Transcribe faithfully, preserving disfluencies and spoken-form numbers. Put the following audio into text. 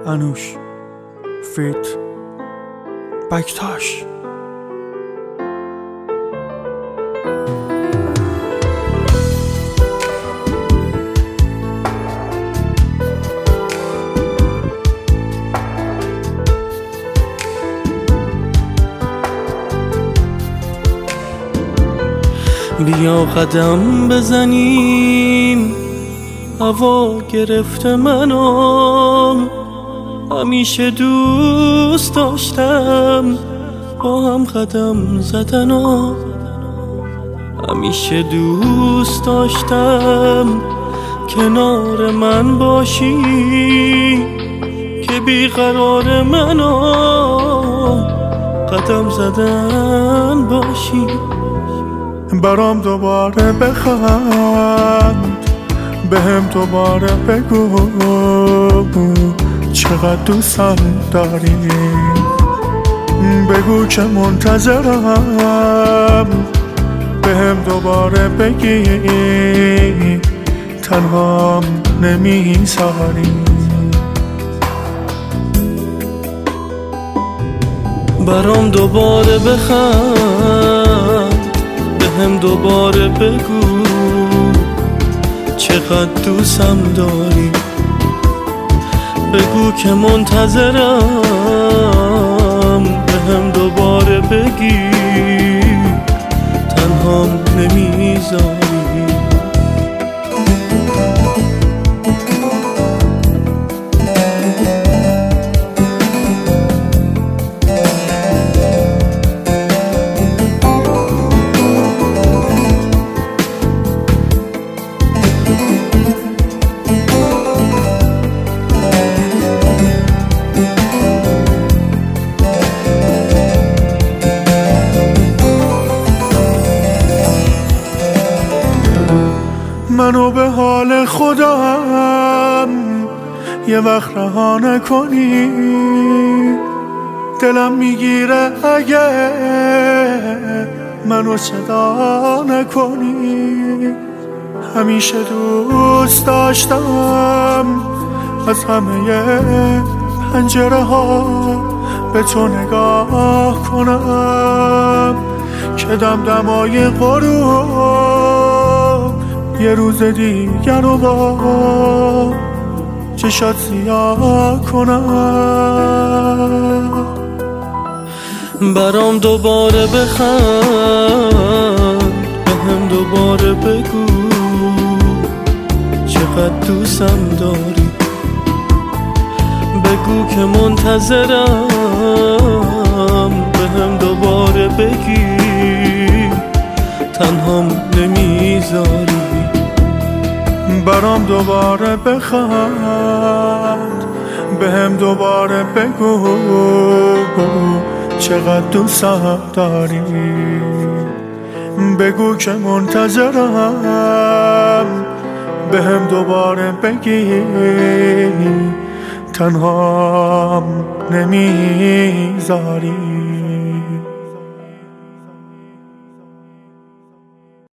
انوش فیت بکتاش. بیا قدم بزنیم، هوا گرفته منو، همیشه دوست داشتم با هم قدم زدنو، همیشه دوست داشتم کنار من باشی که بیقرار منو قدم زدن باشی. برام دوباره بخند، بهم دوباره بگو چقدر دوستم داری، بگو که منتظرم، بهم دوباره بگی تنهام نمیذاری. برام دوباره بخند، بهم دوباره بگو چقدر دوستم داری، بگو که منتظرم، بهم دوباره بگی تنهام نمیذاری. منو به حال خودم یه وقت رها نکنی، دلم میگیره اگه منو صدا نکنی. همیشه دوست داشتم از همه پنجره ها به تو نگاه کنم که دمدمای غروب یه روز دیگر رو با چشات سیاه کنم. برام دوباره بخند، بهم دوباره بگو چقدر دوستم داری، بگو که منتظرم، بهم دوباره بگی تنهام نمیذاری. برام دوباره بخند، بهم دوباره بگو چقدر دوستم داری، بگو که منتظرم، بهم دوباره بگی تنهام نمیذاری.